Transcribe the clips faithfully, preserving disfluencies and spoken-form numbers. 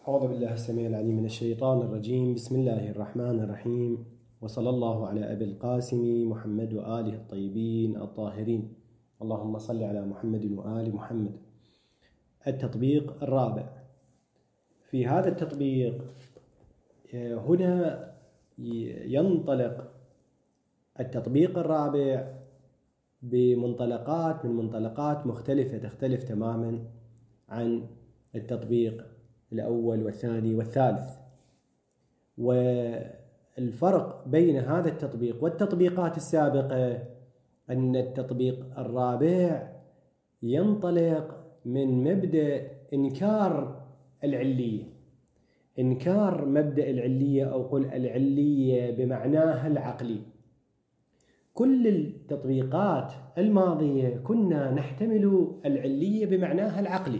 أعوذ بالله السميع العليم من الشيطان الرجيم. بسم الله الرحمن الرحيم، وصلى الله على أبي القاسم محمد وآله الطيبين الطاهرين. اللهم صل على محمد وآل محمد. التطبيق الرابع. في هذا التطبيق هنا ينطلق التطبيق الرابع بمنطلقات من منطلقات مختلفة تختلف تماما عن التطبيق الأول والثاني والثالث. والفرق بين هذا التطبيق والتطبيقات السابقة أن التطبيق الرابع ينطلق من مبدأ إنكار العلية، إنكار مبدأ العلية أو قل العلية بمعناها العقلي. كل التطبيقات الماضية كنا نحتمل العلية بمعناها العقلي،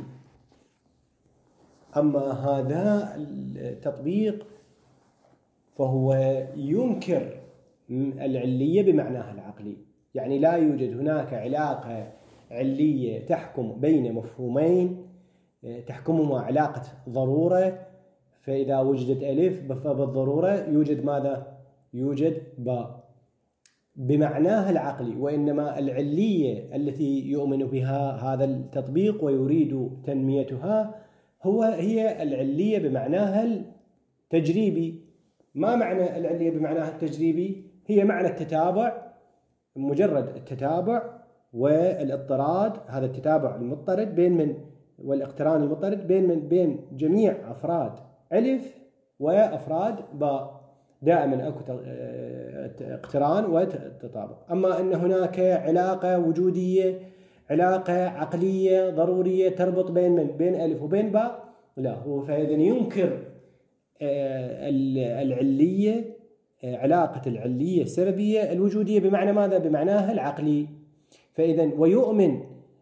أما هذا التطبيق فهو ينكر العلية بمعناها العقلي، يعني لا يوجد هناك علاقة علية تحكم بين مفهومين تحكمهما علاقة ضرورة، فإذا وجدت ألف فبالضرورة يوجد ماذا؟ يوجد باء بمعناها العقلي. وإنما العلية التي يؤمن بها هذا التطبيق ويريد تنميتها هو هي العلية بمعناها التجريبي. ما معنى العلية بمعناها التجريبي؟ هي معنى التتابع، مجرد التتابع والاضطراد، هذا التتابع المضطرد بين من والاقتران المضطرد بين من بين جميع أفراد ألف وأفراد باء، دائما أكو اقتران وتطابق. أما أن هناك علاقة وجودية، علاقة عقلية ضرورية تربط بين من بين ألف وبين باء، لا. هو فإذا ينكر العلية، علاقة العلية السببية الوجودية بمعنى ماذا؟ بمعناها العقلي. فإذا ويؤمن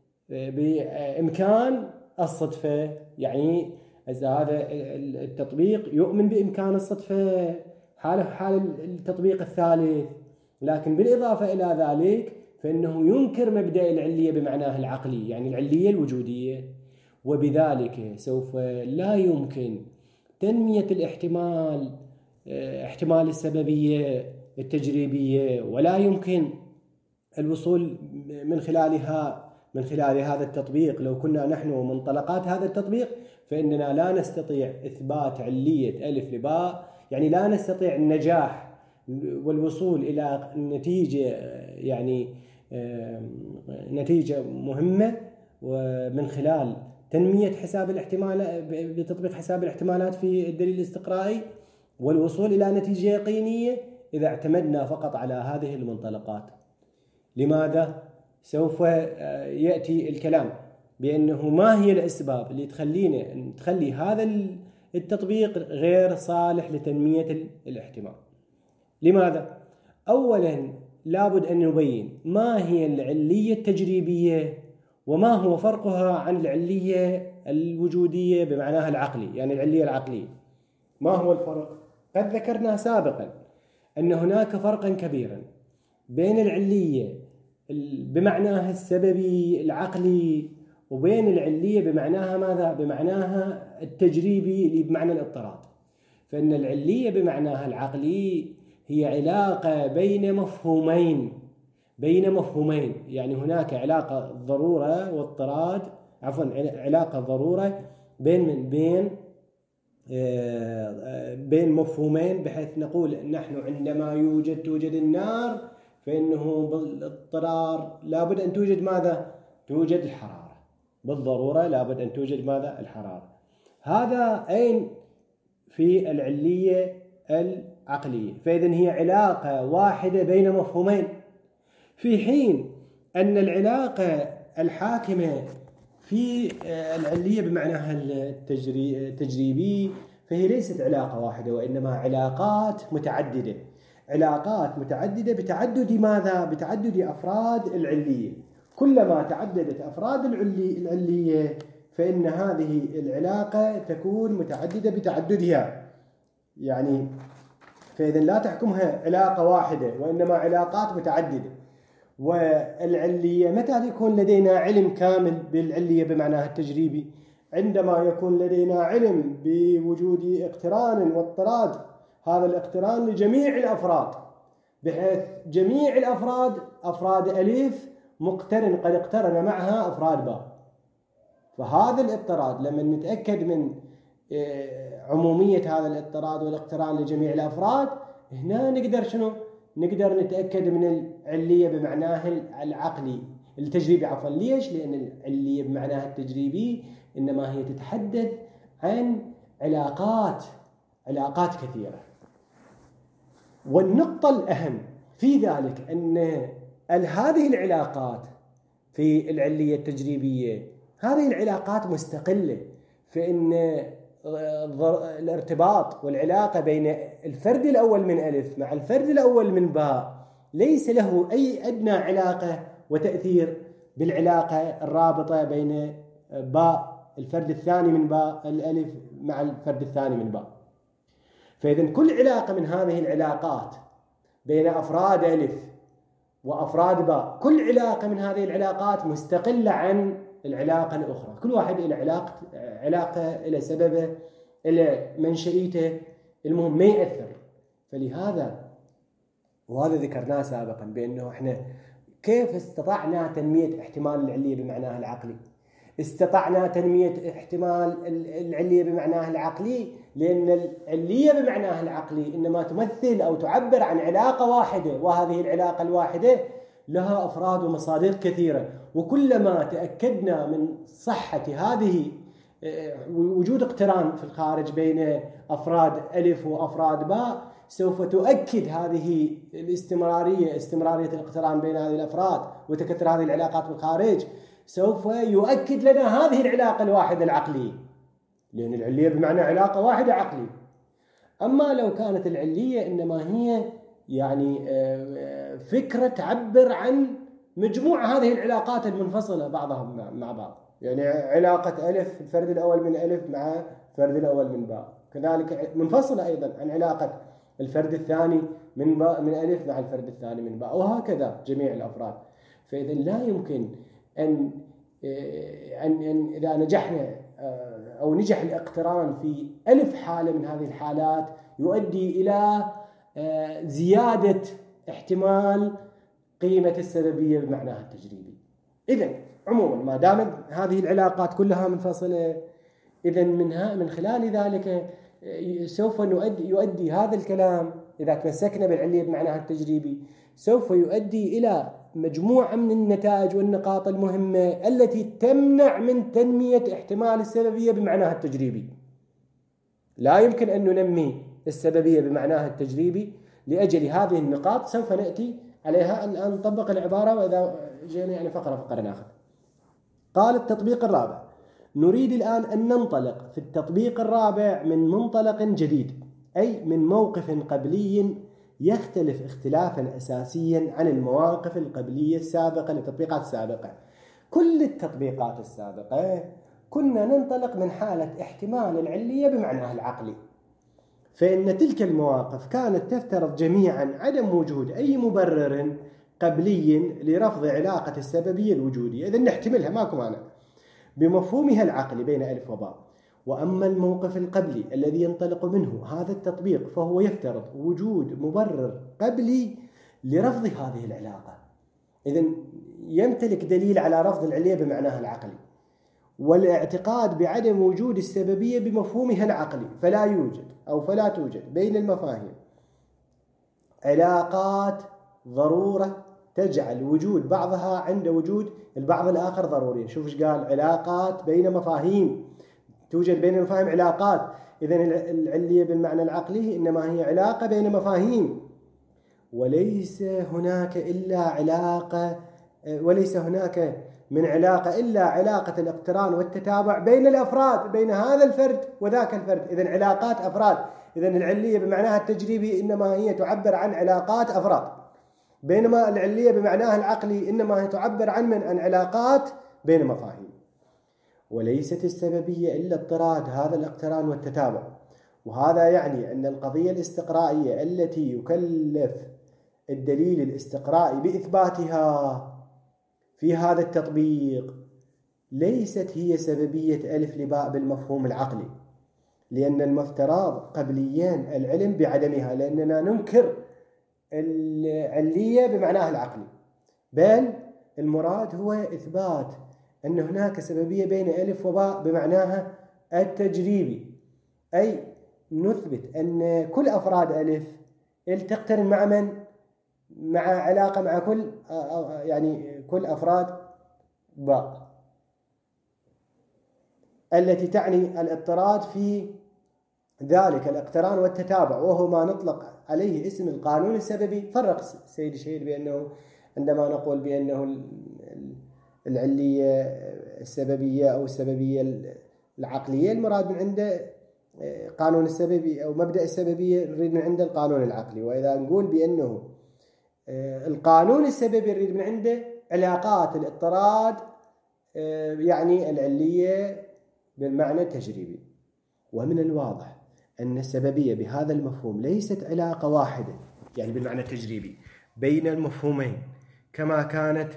بإمكان الصدفة، يعني هذا التطبيق يؤمن بإمكان الصدفة حال حال التطبيق الثالث، لكن بالإضافة إلى ذلك فإنه ينكر مبدأ العلية بمعناها العقلي، يعني العلية الوجودية. وبذلك سوف لا يمكن تنمية الاحتمال، احتمال السببية التجريبية، ولا يمكن الوصول من خلالها من خلال هذا التطبيق. لو كنا نحن منطلقات هذا التطبيق فإننا لا نستطيع إثبات علية ألف لباء، يعني لا نستطيع النجاح والوصول إلى نتيجة، يعني نتيجة مهمة ومن خلال تنمية حساب الاحتمال بتطبيق حساب الاحتمالات في الدليل الاستقرائي والوصول إلى نتيجة يقينية إذا اعتمدنا فقط على هذه المنطلقات. لماذا؟ سوف يأتي الكلام بأنه ما هي الأسباب اللي تخلينا تخلي هذا التطبيق غير صالح لتنمية الاحتمال. لماذا؟ أولا لابد أن نبين ما هي العلية التجريبية وما هو فرقها عن العلية الوجودية بمعناها العقلي، يعني العلية العقلية. ما هو الفرق؟ قد ذكرنا سابقا أن هناك فرقا كبيرا بين العلية بمعناها السببي العقلي وبين العلية بمعناها ماذا؟ بمعناها التجريبي اللي بمعنى الاضطراد. فإن العلية بمعناها العقلي هي علاقة بين مفهومين بين مفهومين يعني هناك علاقة ضرورة واضطراد، عفوا علاقة ضرورة بين من بين بين مفهومين، بحيث نقول نحن عندما يوجد توجد النار فإنه بالاضطرار لابد أن توجد ماذا؟ توجد الحرارة، بالضرورة لابد أن توجد ماذا؟ الحرارة. هذا أين في العلية العقلية. فإذن هي علاقة واحدة بين مفهومين، في حين أن العلاقة الحاكمة في العلية بمعناها التجريبي فهي ليست علاقة واحدة، وإنما علاقات متعددة، علاقات متعددة بتعدد ماذا؟ بتعدد أفراد العلية. كلما تعددت أفراد العلية فإن هذه العلاقة تكون متعددة بتعددها، يعني فإذا لا تحكمها علاقة واحدة وإنما علاقات متعددة. والعلية متى يكون لدينا علم كامل بالعلية بمعناها التجريبي؟ عندما يكون لدينا علم بوجود اقتران واضطراد، هذا الاقتران لجميع الأفراد، بحيث جميع الأفراد أفراد ألف مقترن قد اقترن معها أفراد باء. فهذا الاضطراد لما نتأكد من عمومية هذا الاضطراد والاقتران لجميع الأفراد، هنا نقدر شنو؟ نقدر نتأكد من العلية بمعناها العقلي التجريبي عفوا. ليش؟ لأن العلية بمعناها التجريبي إنما هي تتحدث عن علاقات علاقات كثيرة. والنقطة الأهم في ذلك أن هذه العلاقات في العلية التجريبية هذه العلاقات مستقلة، فإن الارتباط والعلاقة بين الفرد الأول من ألف مع الفرد الأول من باء ليس له أي أدنى علاقة وتأثير بالعلاقة الرابطة بين باء الفرد الثاني من باء الألف مع الفرد الثاني من باء. فإذن كل علاقة من هذه العلاقات بين أفراد ألف وأفراد باء، كل علاقة من هذه العلاقات مستقلة عن العلاقة الأخرى، كل واحد إلى علاقة علاقة إلى سببه إلى منشئته، المهم ما يأثر. فلهذا وهذا ذكرناه سابقا بأنه إحنا كيف استطعنا تنمية احتمال العلية بمعناها العقلي؟ استطعنا تنمية احتمال العلية بمعناها العقلي لأن العلية بمعناها العقلي إنما تمثل أو تعبر عن علاقة واحدة، وهذه العلاقة الواحدة لها أفراد ومصادر كثيرة. وكلما تأكدنا من صحة هذه وجود اقتران في الخارج بين أفراد ألف وأفراد باء، سوف تؤكد هذه الاستمرارية استمرارية الاقتران بين هذه الأفراد وتكثر هذه العلاقات بالخارج، سوف يؤكد لنا هذه العلاقة الواحدة العقلية، لأن العلية بمعنى علاقة واحدة عقلية. أما لو كانت العلية إنما هي يعني فكرة تعبر عن مجموعة هذه العلاقات المنفصلة بعضها مع بعض، يعني علاقة ألف الفرد الأول من ألف مع الفرد الأول من باء، كذلك منفصلة أيضا عن علاقة الفرد الثاني من باء من ألف مع الفرد الثاني من باء، وهكذا جميع الأفراد. فإذا لا يمكن أن أن أن إذا نجحنا أو نجح الاقتران في ألف حالة من هذه الحالات يؤدي إلى زيادة احتمال قيمة السببية بمعناها التجريبي. إذن عموما ما دامت هذه العلاقات كلها منفصلة، إذن منها من خلال ذلك سوف نؤدي يؤدي هذا الكلام إذا تمسكنا بالعلية بمعناها التجريبي سوف يؤدي إلى مجموعة من النتائج والنقاط المهمة التي تمنع من تنمية احتمال السببية بمعناها التجريبي. لا يمكن أن ننمي السببية بمعناها التجريبي لأجل هذه النقاط، سوف نأتي عليها الآن نطبق العبارة، وإذا جينا يعني فقرة فقرة ناخذ. قال التطبيق الرابع: نريد الآن أن ننطلق في التطبيق الرابع من منطلق جديد، أي من موقف قبلي يختلف اختلافا أساسيا عن المواقف القبلية السابقة للتطبيقات السابقة. كل التطبيقات السابقة كنا ننطلق من حالة احتمال العلية بمعناها العقلي، فإن تلك المواقف كانت تفترض جميعا عدم وجود أي مبرر قبلي لرفض علاقة السببية الوجودية، إذن نحتملها ماكو معنى بمفهومها العقلي بين ألف وباء. وأما الموقف القبلي الذي ينطلق منه هذا التطبيق فهو يفترض وجود مبرر قبلي لرفض هذه العلاقة، إذن يمتلك دليل على رفض العلية بمعناها العقلي والاعتقاد بعدم وجود السببية بمفهومها العقلي. فلا يوجد أو فلا توجد بين المفاهيم علاقات ضرورة تجعل وجود بعضها عند وجود البعض الآخر ضروري. شوف ايش قال: علاقات بين مفاهيم، توجد بين المفاهيم علاقات. إذن العلية بالمعنى العقلي إنما هي علاقة بين مفاهيم، وليس هناك إلا علاقة وليس هناك من علاقة إلا علاقة الاقتران والتتابع بين الأفراد، بين هذا الفرد وذاك الفرد. إذن علاقات أفراد. إذن العلية بمعناها التجريبي إنما هي تعبر عن علاقات أفراد، بينما العلية بمعناها العقلي إنما هي تعبر عن من عن علاقات بين مفاهيم. وليست السببية إلا اضطراد هذا الاقتران والتتابع. وهذا يعني أن القضية الاستقرائية التي يكلف الدليل الاستقرائي بإثباتها في هذا التطبيق ليست هي سببية ألف لباء بالمفهوم العقلي، لأن المفترض قبليا العلم بعدمها، لأننا ننكر العلية بمعناها العقلي، بل المراد هو إثبات أن هناك سببية بين ألف وباء بمعناها التجريبي، أي نثبت أن كل أفراد ألف تقترن مع من؟ مع علاقة مع كل يعني كل أفراد باء، التي تعني الاضطراد في ذلك الاقتران والتتابع، وهو ما نطلق عليه اسم القانون السببي. فرق سيد الشهيد بأنه عندما نقول بأنه العلية السببية أو السببية العقلية، المراد من عنده قانون السببي أو مبدأ السببية نريد من عنده القانون العقلي. وإذا نقول بأنه القانون السببي نريد من عنده علاقات الاضطراد، يعني العلية بالمعنى التجريبي. ومن الواضح أن السببية بهذا المفهوم ليست علاقة واحدة يعني بالمعنى التجريبي بين المفهومين، كما كانت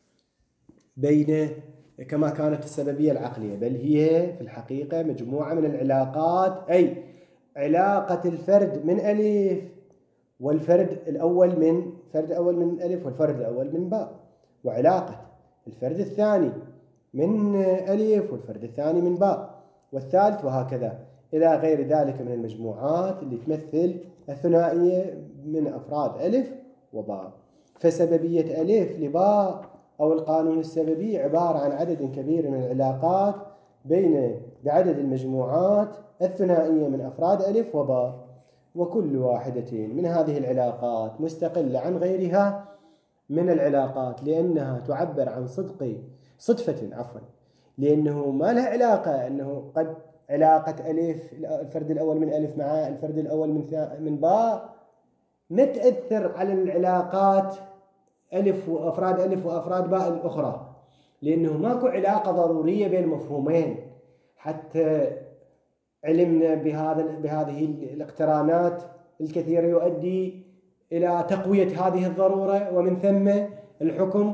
بين كما كانت السببية العقلية، بل هي في الحقيقة مجموعة من العلاقات، أي علاقة الفرد من ألف والفرد الأول من فرد أول من ألف والفرد الأول من باء، وعلاقة الفرد الثاني من ألف والفرد الثاني من باء، والثالث، وهكذا إلى غير ذلك من المجموعات اللي تمثل الثنائية من أفراد ألف وباء. فسببية ألف لباء أو القانون السببي عبارة عن عدد كبير من العلاقات بين بعدد المجموعات الثنائية من أفراد ألف وباء، وكل واحدة من هذه العلاقات مستقلة عن غيرها من العلاقات، لأنها تعبر عن صدق صدفة عفوا لأنه ما لها علاقة أنه قد علاقة ألف الفرد الأول من ألف مع الفرد الأول من من باء ما تأثر على العلاقات ألف وأفراد ألف وأفراد باء الأخرى، لأنه ماكو علاقة ضرورية بين مفهومين حتى علمنا بهذا بهذه الاقترانات الكثيرة يؤدي إلى تقوية هذه الضرورة، ومن ثم الحكم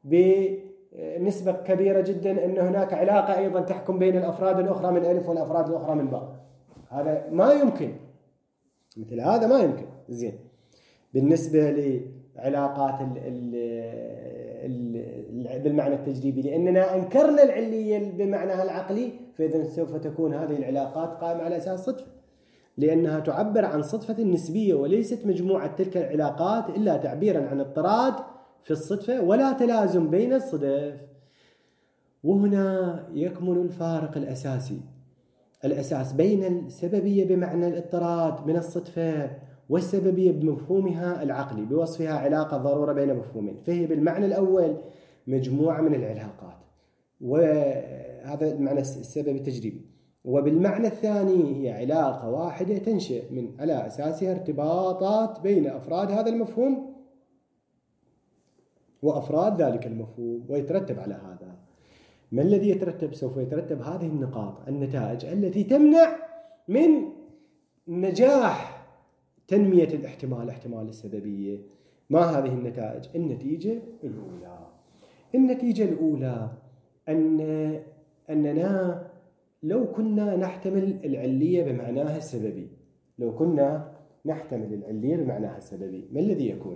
بنسبة كبيرة جدا أن هناك علاقة أيضا تحكم بين الأفراد الأخرى من ألف والأفراد الأخرى من باء. هذا ما يمكن، مثل هذا ما يمكن. زين، بالنسبة لعلاقات ال ال ال بالمعنى التجريبي، لأننا أنكرنا العلية بمعناها العقلي، فإذا سوف تكون هذه العلاقات قائمة على أساس صدفة، لأنها تعبر عن صدفة نسبية، وليست مجموعة تلك العلاقات إلا تعبيرا عن اضطراد في الصدفة ولا تلازم بين الصدف. وهنا يكمن الفارق الأساسي الأساس بين السببية بمعنى الاضطراد من الصدفة والسببية بمفهومها العقلي بوصفها علاقة ضرورة بين مفهومين، فهي بالمعنى الأول مجموعة من العلاقات، وهذا المعنى السبب التجريبي، وبالمعنى الثاني هي علاقة واحدة تنشئ من على أساسها ارتباطات بين أفراد هذا المفهوم وأفراد ذلك المفهوم، ويترتب على هذا ما الذي يترتب؟ سوف يترتب هذه النقاط النتائج التي تمنع من نجاح تنمية الاحتمال احتمال السببية. ما هذه النتائج؟ النتيجة الأولى النتيجة الأولى أن أننا لو كنا نحتمل العلية بمعناها السببي لو كنا نحتمل العلية بمعناها السببي ما الذي يكون؟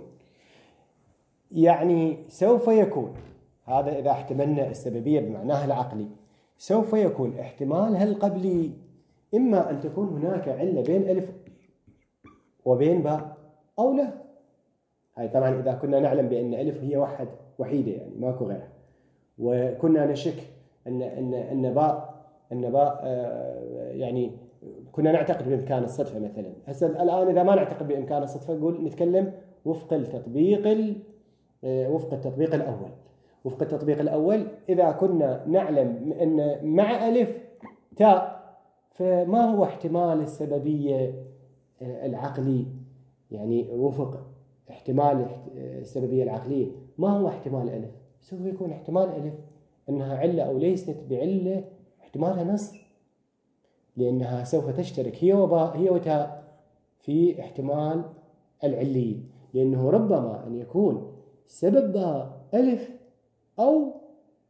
يعني سوف يكون هذا إذا احتملنا السببية بمعناها العقلي، سوف يكون احتمالها القبلي إما أن تكون هناك علة بين ألف وبين باء أو لا. هاي طبعا إذا كنا نعلم بأن ألف هي واحد وحيدة يعني ماكو غيرها، وكنا نشك أن أن أن باء أن باء آه يعني كنا نعتقد بإمكان الصدفة مثلا. هسه الآن إذا ما نعتقد بإمكان الصدفة نقول نتكلم وفق التطبيق آه وفق التطبيق الأول وفق التطبيق الأول إذا كنا نعلم أن مع ألف تاء، فما هو احتمال السببية العقلي؟ يعني وفق احتمال السببية العقلية ما هو احتمال ألف؟ سوف يكون احتمال ألف أنها علة أو ليست بعلة احتمالها نص، لأنها سوف تشترك هي وباء هي وتاء في احتمال العلية، لأنه ربما أن يكون سبب باء ألف أو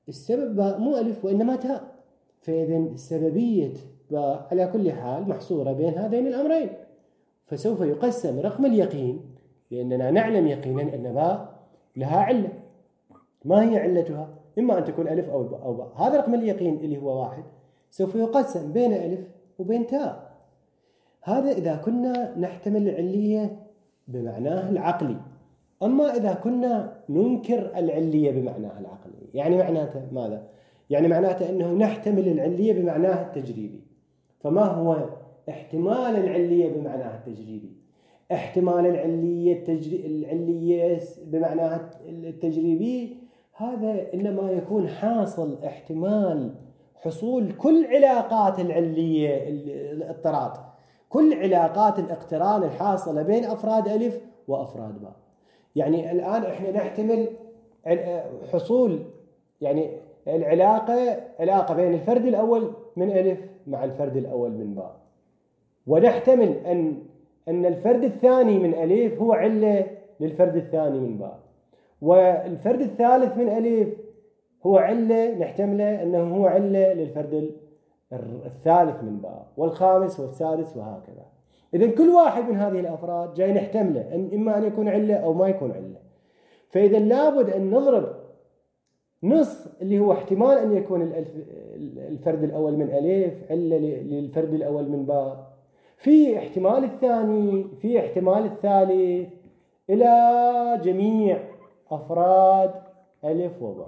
السبب باء مو ألف وإنما تاء، فإذا سببية باء على كل حال محصورة بين هذين الأمرين. فسوف يقسم رقم اليقين، لأننا نعلم يقينا أن باء لها علة. ما هي علتها؟ إما أن تكون ألف أو باء أو باء. هذا رقم اليقين اللي هو واحد سوف يقسم بين ألف وبين تاء. هذا إذا كنا نحتمل العلية بمعناه العقلي. أما إذا كنا ننكر العلية بمعناها العقلي، يعني معناته ماذا؟ يعني معناته أنه نحتمل العلية بمعناها التجريبي. فما هو احتمال العلية بمعناها التجريبي؟ احتمال العلية التجري... العلية بمعناها التجريبي هذا إنما يكون حاصل احتمال حصول كل علاقات العلية الاضطراد، كل علاقات الاقتران الحاصلة بين أفراد ألف وأفراد باء. يعني الآن إحنا نحتمل حصول يعني العلاقة علاقة بين الفرد الأول من ألف مع الفرد الأول من باء، ونحتمل أن أن الفرد الثاني من ألف هو علة للفرد الثاني من باء، والفرد الثالث من ألف هو علة نحتمله أنه هو علة للفرد الثالث من باء، والخامس والسادس وهكذا. إذن كل واحد من هذه الأفراد جاي نحتمله أن إما أن يكون علة أو ما يكون علة. فإذا لابد أن نضرب نص اللي هو احتمال أن يكون الفرد الأول من ألف علة للفرد الأول من باء في احتمال الثاني في احتمال الثالث إلى جميع أفراد ألف وباء،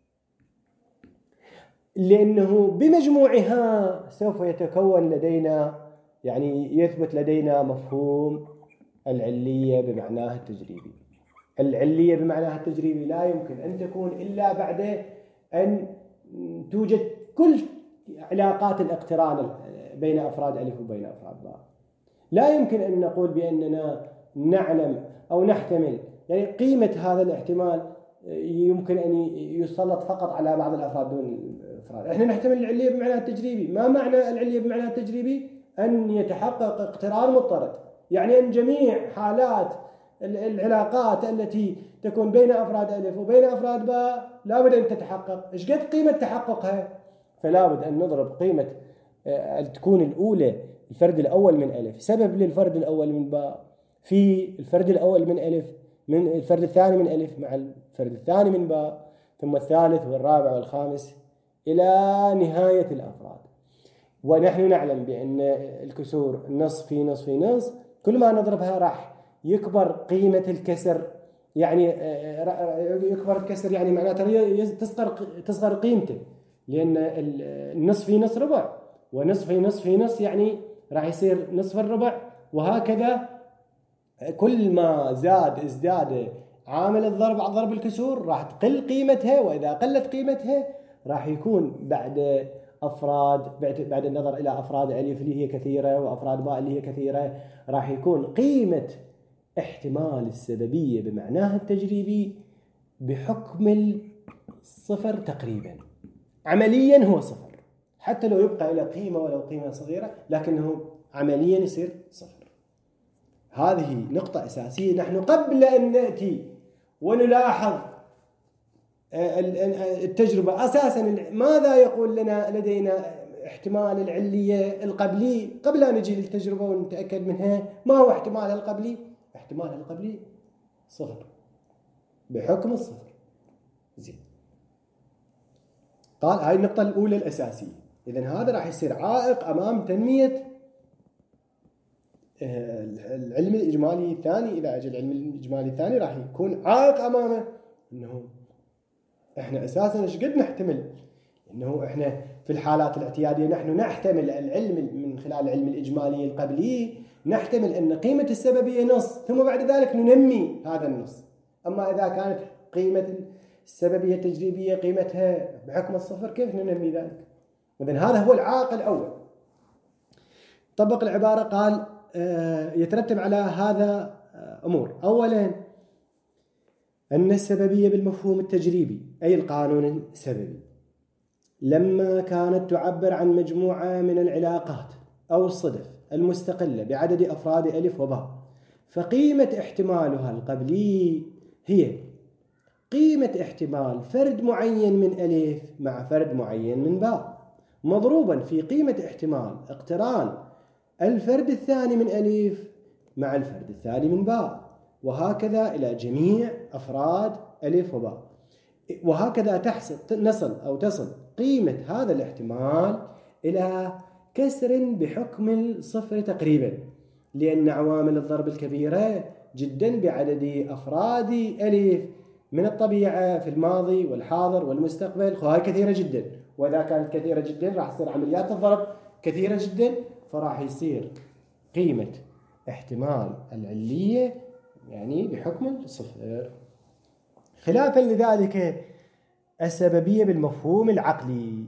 لأنه بمجموعها سوف يتكون لدينا يعني يثبت لدينا مفهوم العلية بمعناها التجريبي. العلية بمعناها التجريبي لا يمكن أن تكون إلا بعد أن توجد كل علاقات الاقتران بين أفراد ألف وبين أفراد باء. لا يمكن أن نقول بأننا نعلم أو نحتمل يعني قيمة هذا الاحتمال يمكن أن يسلط فقط على بعض الأفراد دون الأفراد. إحنا نحتمل العلية بمعناها التجريبي. ما معنى العلية بمعناها التجريبي؟ أن يتحقق اقتران مضطرد، يعني أن جميع حالات العلاقات التي تكون بين أفراد ألف وبين أفراد باء لابد أن تتحقق. إيش قد قيمة تحققها؟ فلا بد أن نضرب قيمة أن تكون الأولى الفرد الأول من ألف سبب للفرد الأول من باء في الفرد الأول من ألف من الفرد الثاني من ألف مع الفرد الثاني من باء، ثم الثالث والرابع والخامس إلى نهاية الأفراد. ونحن نعلم بأن الكسور نص في نص في نص، كل ما نضربها راح يكبر قيمة الكسر، يعني يكبر الكسر يعني معناته تصغر تصغر قيمته، لأن النص في نص ربع، ونصف في نصف في نص يعني راح يصير نصف الربع، وهكذا كل ما زاد ازداد عامل الضرب على ضرب الكسور راح تقل قيمتها، وإذا قلت قيمتها راح يكون بعد أفراد بعد النظر إلى أفراد ألف اللي هي كثيرة وأفراد باء اللي هي كثيرة راح يكون قيمة احتمال السببية بمعناها التجريبي بحكم الصفر تقريبا. عمليا هو صفر، حتى لو يبقى إلى قيمة ولو قيمة صغيرة لكنه عمليا يصير صفر. هذه نقطة أساسية. نحن قبل أن نأتي ونلاحظ التجربة أساسا ماذا يقول لنا لدينا احتمال العلية القبلي، قبل أن نجي للتجربة ونتأكد منها ما هو احتمالها القبلي؟ احتمالها القبلي صفر بحكم الصفر. زين، قال هاي النقطة الأولى الأساسية. إذن هذا راح يصير عائق أمام تنمية العلم الإجمالي الثاني. إذا أجل العلم الإجمالي الثاني راح يكون عائق أمامه إنه إحنا أساساً إيش قد نحتمل، إنه إحنا في الحالات الاعتيادية نحن نحتمل العلم من خلال العلم الإجمالي القبلي، نحتمل أن قيمة السببية نص ثم بعد ذلك ننمي هذا النص. أما إذا كانت قيمة السببية التجريبية قيمتها بحكم الصفر كيف ننمي ذلك؟ إذن هذا هو العائق الأول. طبق العبارة، قال يترتب على هذا أمور. أولاً أن السببية بالمفهوم التجريبي أي القانون السببي لما كانت تعبر عن مجموعة من العلاقات أو الصدف المستقلة بعدد أفراد ألف وباء، فقيمة احتمالها القبلي هي قيمة احتمال فرد معين من ألف مع فرد معين من باء مضروبا في قيمة احتمال اقتران الفرد الثاني من ألف مع الفرد الثاني من باء، وهكذا إلى جميع أفراد ألف وباء. وهكذا تحصل نصل أو تصل قيمة هذا الاحتمال إلى كسر بحكم الصفر تقريبا، لأن عوامل الضرب الكبيرة جدا بعدد أفراد ألف من الطبيعة في الماضي والحاضر والمستقبل وهي كثيرة جدا، وإذا كانت كثيرة جدا راح تصير عمليات الضرب كثيرة جدا، فراح يصير قيمة احتمال العلية يعني بحكم الصفر. خلافا لذلك السببية بالمفهوم العقلي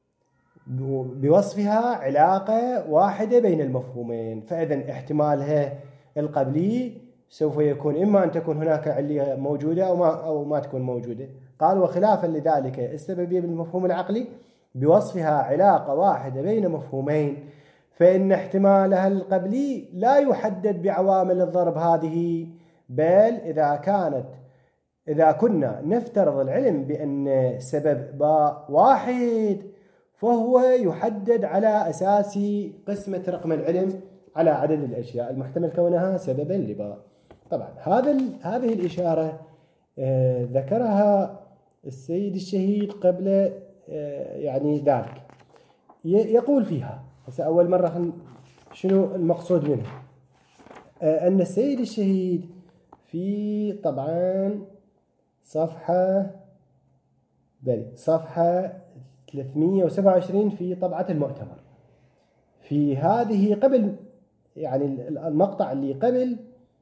بوصفها علاقة واحدة بين المفهومين، فإذا احتمالها القبلي سوف يكون إما أن تكون هناك علية موجودة أو ما, أو ما تكون موجودة. قال وخلافا لذلك السببية بالمفهوم العقلي بوصفها علاقة واحدة بين مفهومين، فإن احتمالها القبلي لا يحدد بعوامل الضرب هذه، بل إذا كانت إذا كنا نفترض العلم بأن سبب باء واحد فهو يحدد على أساس قسمة رقم العلم على عدد الأشياء المحتمل كونها سببا لباء. طبعا هذا هذه الإشارة آه ذكرها السيد الشهيد قبل آه يعني ذلك، يقول فيها هسه أول مرة شنو المقصود منه، آه أن السيد الشهيد في طبعا صفحة بل صفحة ثلاثمئة وسبعة وعشرين في طبعة المؤتمر، في هذه قبل يعني المقطع اللي قبل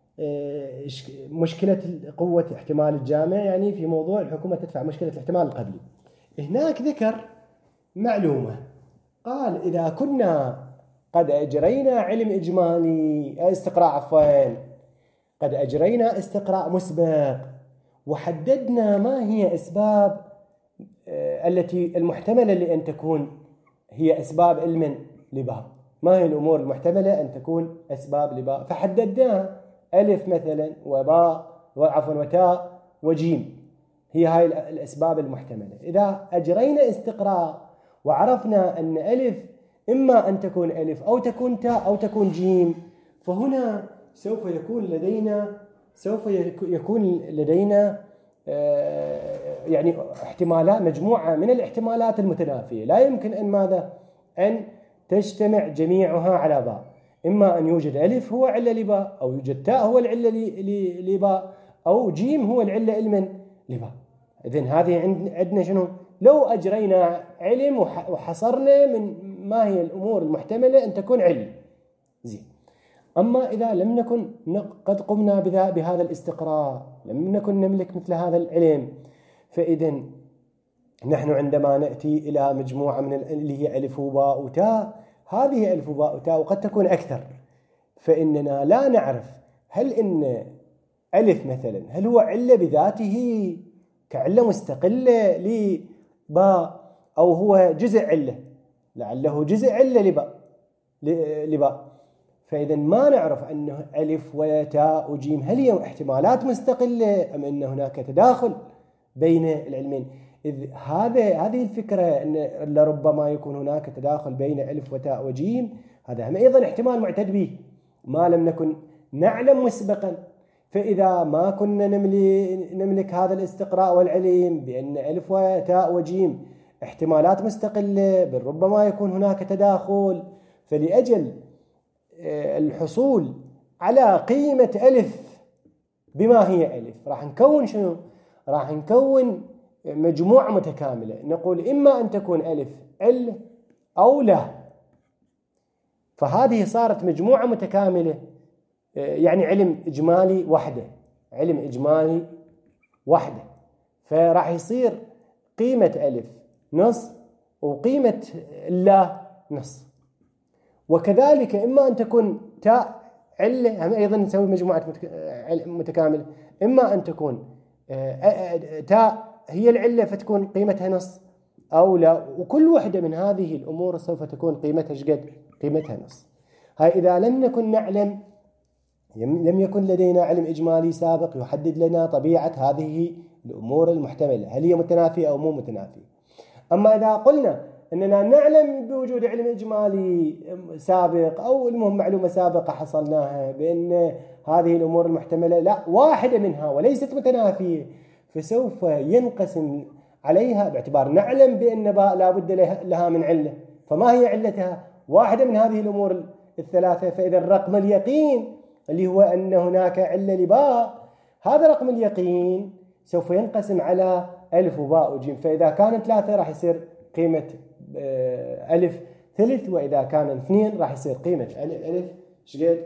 مشكلة قوة احتمال الجامع، يعني في موضوع الحكومة تدفع مشكلة الاحتمال القبلي، هناك ذكر معلومة قال إذا كنا قد أجرينا علم إجمالي استقراء عفوا قد أجرينا استقراء مسبق وحددنا ما هي أسباب التي المحتملة لأن تكون هي أسباب علم لباء، ما هي الأمور المحتملة أن تكون أسباب لباء، فحددناها ألف مثلا وباء وعفوا وتاء وجيم، هي هاي الأسباب المحتملة. إذا أجرينا استقراء وعرفنا أن ألف إما أن تكون ألف أو تكون تاء أو تكون جيم، فهنا سوف يكون لدينا سوف يكون لدينا يعني احتمالات مجموعة من الاحتمالات المتنافية، لا يمكن أن ماذا أن تجتمع جميعها على باء، إما أن يوجد ألف هو علة لباء، أو يوجد تاء هو العلة لباء، أو جيم هو العلة علما لباء. إذن هذه عندنا شنو؟ لو أجرينا علم وحصرنا من ما هي الأمور المحتملة أن تكون علم زين. أما إذا لم نكن قد قمنا بهذا الاستقراء، لم نكن نملك مثل هذا العلم، فإذن نحن عندما نأتي إلى مجموعة من اللي هي ألف وباء وتاء، هذه ألف وباء وتاء وقد تكون أكثر، فإننا لا نعرف هل إن ألف مثلا هل هو علة بذاته كعلة مستقلة لباء أو هو جزء علة، لعله جزء علة لباء لباء فإذا ما نعرف أنه ألف وتاء وجيم هل هي احتمالات مستقلة أم أن هناك تداخل بين العلمين. إذ هذا هذه الفكرة أن لربما يكون هناك تداخل بين ألف وتاء وجيم، هذا هم أيضا احتمال معتد به ما لم نكن نعلم مسبقا. فإذا ما كنا نملك هذا الاستقراء والعلم بأن ألف وتاء وجيم احتمالات مستقلة، بل ربما يكون هناك تداخل، فلأجل الحصول على قيمة ألف بما هي ألف راح نكون شنو؟ راح نكون مجموعة متكاملة، نقول إما أن تكون ألف علة أو لا، فهذه صارت مجموعة متكاملة، يعني علم إجمالي وحده، علم إجمالي وحده، فراح يصير قيمة ألف نص وقيمة لا نص. وكذلك إما أن تكون تاء علة، هم أيضا نسوي مجموعة متكاملة، إما أن تكون تاء هي العلة فتكون قيمتها نص أو لا، وكل واحدة من هذه الأمور سوف تكون قيمتها شقد؟ قيمتها نص. هاي إذا لم نكن نعلم لم يكن لدينا علم إجمالي سابق يحدد لنا طبيعة هذه الأمور المحتملة، هل هي متنافية أو مو متنافية. أما إذا قلنا أننا نعلم بوجود علم إجمالي سابق أو المهم معلومة سابقة حصلناها بأن هذه الأمور المحتملة لا واحدة منها وليست متنافية، فسوف ينقسم عليها باعتبار نعلم بأن باء لا بد لها من علة. فما هي علتها؟ واحدة من هذه الأمور الثلاثة. فإذا الرقم اليقين اللي هو أن هناك علة لباء، هذا رقم اليقين سوف ينقسم على ألف وباء وجيم. فإذا كان ثلاثة راح يصير قيمة ألف ثلث، وإذا كان اثنين راح يصير قيمة ألف شقد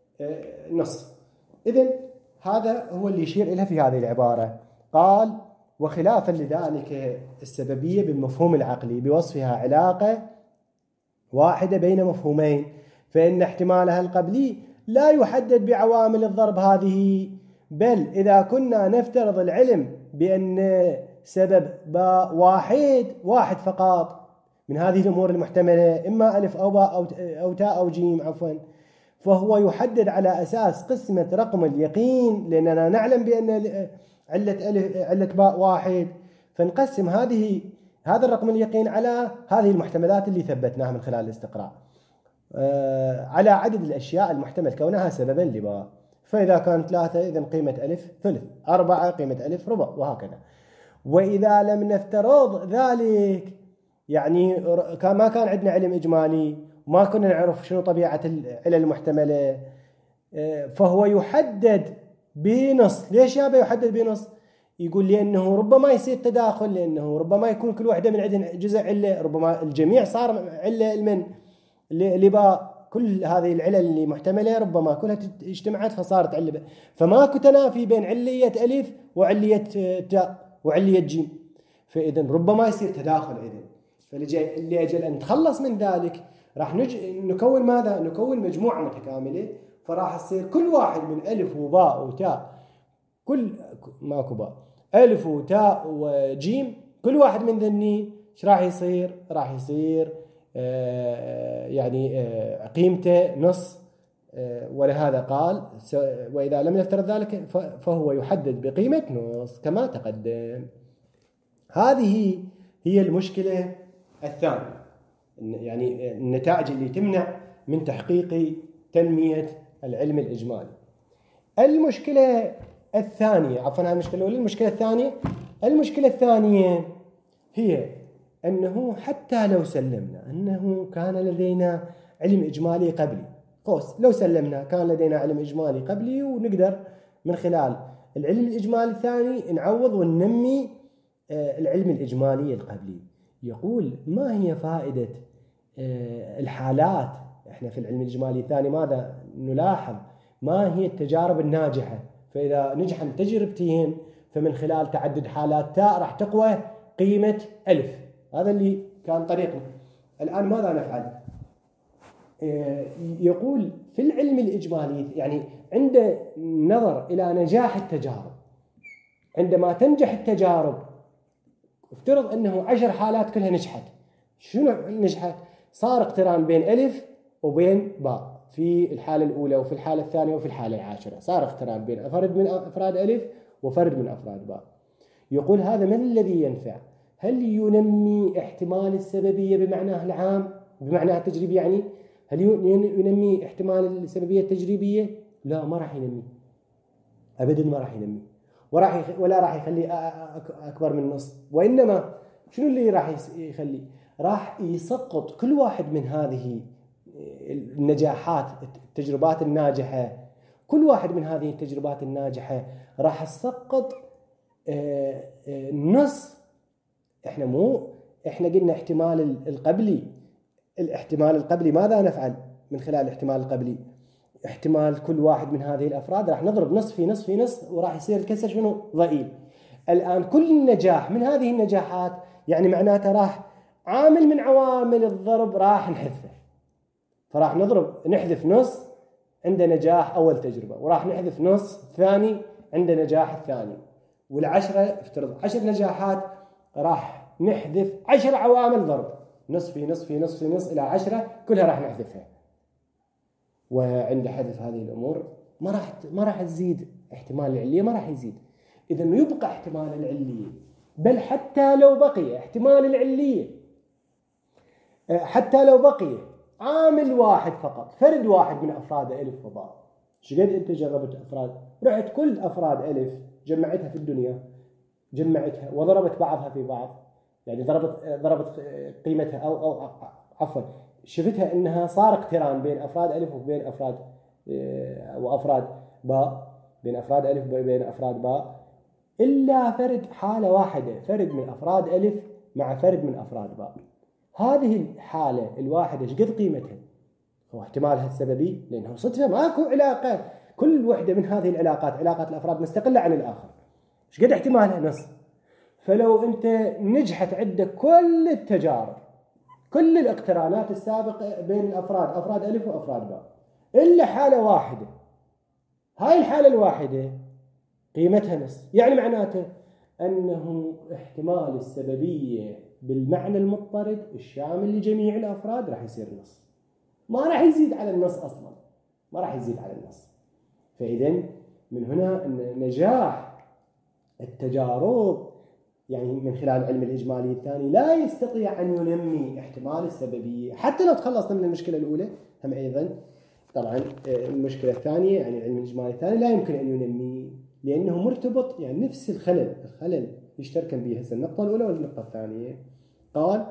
نص. إذن هذا هو اللي يشير إليه في هذه العبارة. قال: وخلافا لذلك السببية بالمفهوم العقلي بوصفها علاقة واحدة بين مفهومين، فإن احتمالها القبلي لا يحدد بعوامل الضرب هذه، بل إذا كنا نفترض العلم بأن سبب باء واحد واحد فقط من هذه الأمور المحتملة، إما ألف أو باء أو, أو تاء أو جيم عفوا، فهو يحدد على أساس قسمة رقم اليقين، لأننا نعلم بأن علة, ألف علة باء واحد، فنقسم هذه هذا الرقم اليقين على هذه المحتملات اللي ثبتناها من خلال الاستقراء آه على عدد الأشياء المحتمل كونها سببا لباء. فإذا كانت ثلاثة إذن قيمة ألف ثلث، أربعة قيمة ألف ربع، وهكذا. وإذا لم نفترض ذلك، يعني ما كان عندنا علم إجمالي ما كنا نعرف شنو طبيعة العلل المحتملة، فهو يحدد بنص. ليش يابا يحدد بنص؟ يقول لأنه ربما يصير تداخل، لأنه ربما يكون كل واحدة من عندنا جزء علة، ربما الجميع صار علة المن لباء. كل هذه العلل اللي محتملة ربما كلها اجتمعت فصارت علة، فماكو تنافي بين علية ألف وعلية تاء وعلية جيم، فإذن ربما يصير تداخل. إذن فلأجل أن نتخلص من ذلك راح نج... نكون ماذا؟ نكون مجموعة متكاملة، فراح يصير كل واحد من ألف وباء وتاء، كل ماكو باء، ألف وتاء وجيم، كل واحد من ذني ايش راح يصير؟ راح يصير آه يعني آه قيمته نص. آه ولهذا قال: وإذا لم نفترض ذلك فهو يحدد بقيمة نص كما تقدم. هذه هي المشكلة الثانية، يعني النتائج اللي تمنع من تحقيق تنمية العلم الإجمالي. المشكلة الثانية عفوا هذه المشكلة الأولى. المشكلة الثانية المشكلة الثانية هي أنه حتى لو سلمنا أنه كان لدينا علم إجمالي قبلي، قوس لو سلمنا كان لدينا علم إجمالي قبلي ونقدر من خلال العلم الإجمالي الثاني نعوض وننمي العلم الإجمالي القبلي. يقول: ما هي فائدة الحالات؟ احنا في العلم الإجمالي الثاني ماذا نلاحظ؟ ما هي التجارب الناجحة؟ فإذا نجح تجربتين فمن خلال تعدد حالات تاء راح تقوى قيمة ألف. هذا اللي كان طريقنا. الآن ماذا نفعل؟ يقول في العلم الإجمالي يعني عند نظر إلى نجاح التجارب، عندما تنجح التجارب افترض أنه عشر حالات كلها نجحت. شنو نجحت؟ صار اقتران بين ألف وبين باء في الحالة الأولى وفي الحالة الثانية وفي الحالة العاشرة، صار اقتران بين فرد من أفراد ألف وفرد من أفراد باء. يقول هذا ما الذي ينفع؟ هل ينمي احتمال السببية بمعناه العام بمعناه التجريبي؟ يعني هل ينمي احتمال السببية التجريبية؟ لا، ما راح ينمي أبدا، ما راح ينمي وراح يخ... ولا راح يخلي أكبر من نص. وإنما شنو اللي راح يخلي؟ راح يسقط كل واحد من هذه النجاحات التجربات الناجحة، كل واحد من هذه التجربات الناجحة راح تسقط نص. احنا مو احنا قلنا احتمال القبلي، الاحتمال القبلي ماذا نفعل من خلال الاحتمال القبلي؟ احتمال كل واحد من هذه الأفراد راح نضرب نص في نص في نص وراح يصير الكسر شنو؟ ضئيل. الآن كل نجاح من هذه النجاحات يعني معناته راح عامل من عوامل الضرب راح نحذفه، فراح نضرب نحذف نص عند نجاح أول تجربة، وراح نحذف نص ثاني عند نجاح الثاني، والعشرة افترض عشر نجاحات راح نحذف عشر عوامل ضرب، نص في نص في نص في نص إلى عشرة كلها راح نحذفها. وعند حذف هذه الأمور ما راح ما راح تزيد احتمال العلية، ما راح يزيد. إذا يبقى احتمال العلية، بل حتى لو بقي احتمال العلية، حتى لو بقي عامل واحد فقط، فرد واحد من أفراد ألف وباء. شقد أنت جربت أفراد، رحت كل أفراد ألف جمعتها في الدنيا، جمعتها وضربت بعضها في بعض، يعني ضربت ضربت قيمتها أو أو عفوا شفتها إنها صار اقتران بين أفراد ألف وبين أفراد وأفراد باء، بين أفراد ألف وبين أفراد باء، إلا فرد حالة واحدة، فرد من أفراد ألف مع فرد من أفراد باء. هذه الحالة الواحدة شقد قيمتها؟ هو احتمالها السببي، لأنه صدفة ماكو علاقة، كل وحدة من هذه العلاقات علاقات الأفراد مستقلة عن الآخر، شقد احتمالها؟ نص. فلو أنت نجحت عندك كل التجارب، كل الاقترانات السابقة بين الأفراد، أفراد ألف وأفراد باء، إلا حالة واحدة، هاي الحالة الواحدة قيمتها نص. يعني معناته أنه احتمال السببية بالمعنى المضطرد الشامل لجميع الأفراد راح يصير نص، ما راح يزيد على النص أصلا، ما راح يزيد على النص. فإذن من هنا أن نجاح التجارب يعني من خلال علم الإجمالي الثاني لا يستطيع أن ينمي احتمال السببية، حتى لو تخلصنا من المشكلة الأولى هم أيضا طبعا المشكلة الثانية يعني العلم الإجمالي الثاني لا يمكن أن ينمي، لأنه مرتبط يعني نفس الخلل الخلل يشتركن به هسه النقطة الأولى والنقطة الثانية. قال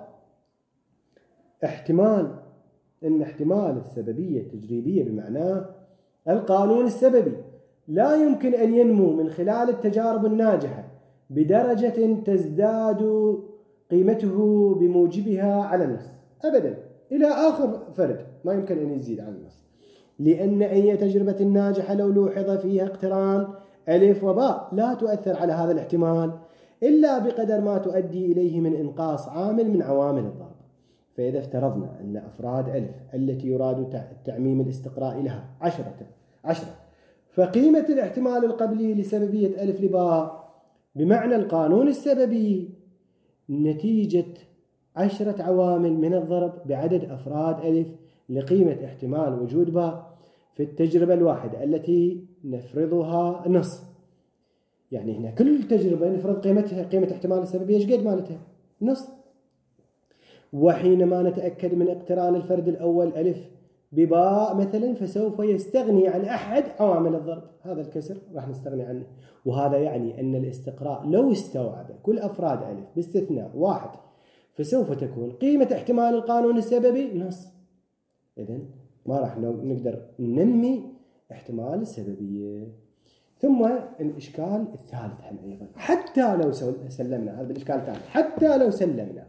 احتمال إن احتمال السببية التجريبية بمعناه القانون السببي لا يمكن أن ينمو من خلال التجارب الناجحة بدرجة تزداد قيمته بموجبها على النص أبدا إلى آخر فرد، ما يمكن أن يزيد عن النص، لأن أي تجربة ناجحة لو لوحظ فيها اقتران ألف وباء لا تؤثر على هذا الاحتمال إلا بقدر ما تؤدي إليه من إنقاص عامل من عوامل الضرب. فإذا افترضنا أن أفراد ألف التي يراد التعميم الاستقرائي لها عشرة عشرة فقيمة الاحتمال القبلي لسببية ألف لباء بمعنى القانون السببي نتيجة عشرة عوامل من الضرب بعدد أفراد ألف لقيمة احتمال وجود باء في التجربة الواحدة التي نفرضها نص. يعني هنا كل تجربة نفرض قيمتها قيمة احتمال السببية ايش قد مالتها؟ نص. وحينما نتأكد من اقتران الفرد الأول ألف بباء مثلا فسوف يستغني عن أحد عوامل الضرب، هذا الكسر راح نستغني عنه. وهذا يعني أن الاستقراء لو استوعب كل أفراد ألف باستثناء واحد فسوف تكون قيمة احتمال القانون السببي نص. إذن ما راح نقدر ننمي احتمال السببية. ثم الإشكال الثالث هم أيضا، حتى لو سلمنا هذا الإشكال الثالث، حتى لو سلمنا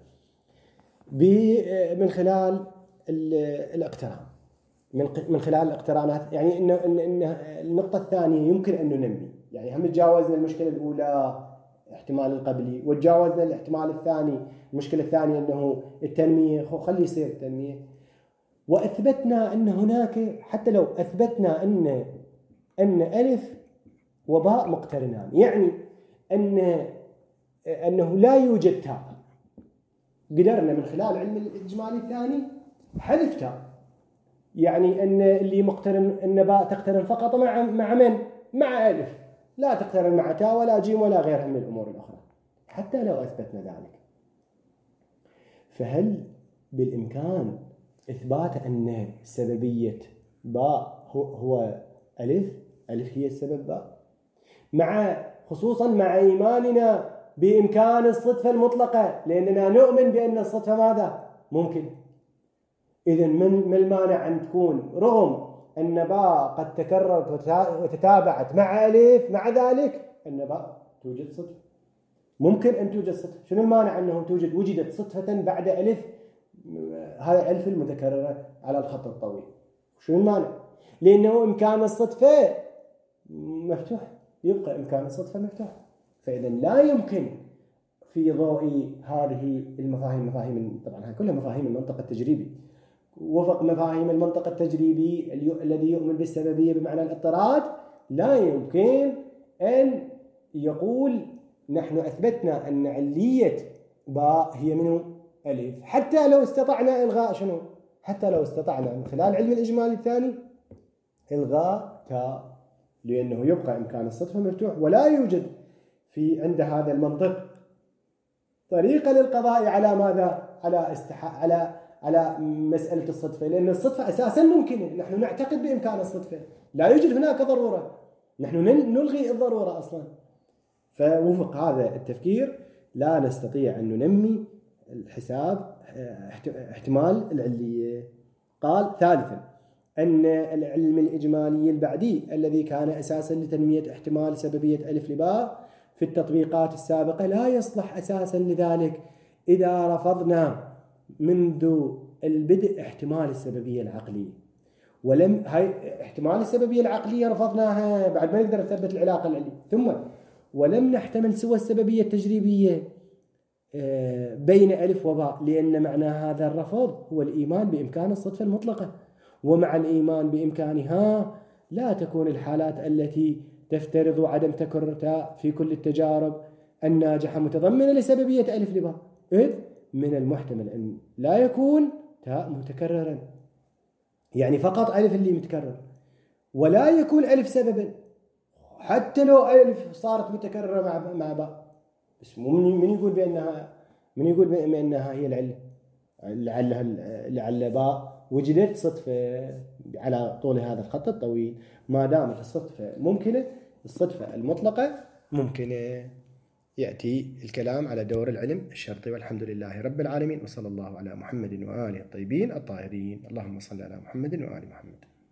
من خلال الاقتران من خلال الاقترانات، يعني إن إن النقطة الثانية يمكن أن ننمي، يعني هم تجاوزنا المشكلة الأولى احتمال القبلي وتجاوزنا الاحتمال الثاني المشكلة الثانية أنه التنمية خلي يصير التنمية، وأثبتنا أن هناك حتى لو أثبتنا أن أن ألف وباء مقترنان، يعني أن أنه لا يوجد تاء، قدرنا من خلال علم الإجمالي الثاني حذف تاء، يعني أن اللي مقترن أن باء تقترن فقط مع مع من؟ مع ألف، لا تقترن مع تاء ولا جيم ولا غيرها من الأمور الأخرى. حتى لو أثبتنا ذلك فهل بالإمكان إثبات أن سببية باء هو, هو ألف ألف هي السبب باء، مع خصوصا مع إيماننا بإمكان الصدفة المطلقة، لأننا نؤمن بأن الصدفة ماذا؟ ممكن. إذن من المانع أن تكون رغم أن باء قد تكررت وتتابعت مع ألف مع ذلك أن باء توجد صدفة، ممكن أن توجد صدفة. شنو المانع أنه توجد وجدت صدفة بعد ألف، هذا ألف المتكررة على الخط الطويل؟ شنو المانع؟ لأنه إمكان الصدفة مفتوح، يبقى إمكان الصدفة مفتوح. فإذا لا يمكن في ضوء هذه المفاهيم، مفاهيم طبعا هذه كلها مفاهيم المنطق التجريبي، وفق مفاهيم المنطق التجريبي الذي يؤمن بالسببية بمعنى الاضطراد، لا يمكن أن يقول نحن أثبتنا أن علية باء هي منه ألف، حتى لو استطعنا إلغاء شنو؟ حتى لو استطعنا من خلال علم الإجمال الثاني إلغاء تاء. لأنه يبقى إمكان الصدفة مفتوح، ولا يوجد في عند هذا المنطق طريقة للقضاء على ماذا؟ على استح... على على مسألة الصدفة، لأن الصدفة أساسا ممكنة، نحن نعتقد بإمكان الصدفة، لا يوجد هناك ضرورة، نحن نلغي الضرورة أصلا. فوفق هذا التفكير لا نستطيع أن ننمي الحساب احتمال العلية. قال ثالثا أن العلم الإجمالي البعدي الذي كان أساسا لتنمية احتمال سببية ألف لباء في التطبيقات السابقة لا يصلح أساسا لذلك إذا رفضنا منذ البدء احتمال السببية العقلية. ولم هاي احتمال السببية العقلية رفضناها بعد ما نقدر نثبت العلاقة العلمية، ثم ولم نحتمل سوى السببية التجريبية بين ألف وباء، لأن معنى هذا الرفض هو الإيمان بإمكان الصدفة المطلقة، ومع الإيمان بإمكانها لا تكون الحالات التي تفترض عدم تكرر تاء في كل التجارب الناجحة متضمنة لسببية ألف لباء، إذ من المحتمل أن لا يكون تاء متكررا، يعني فقط ألف اللي متكرر، ولا يكون ألف سببا حتى لو ألف صارت متكررة مع مع باء. بس من يقول بأنها من يقول بأنها هي العلة، لعلها لعل باء وجدت صدفة على طول هذا الخط الطويل. ما دامت الصدفة ممكنة، الصدفة المطلقة ممكنة، يأتي الكلام على دور العلم الشرطي. والحمد لله رب العالمين، وصلى الله على محمد وآله الطيبين الطاهرين. اللهم صل على محمد وآل محمد.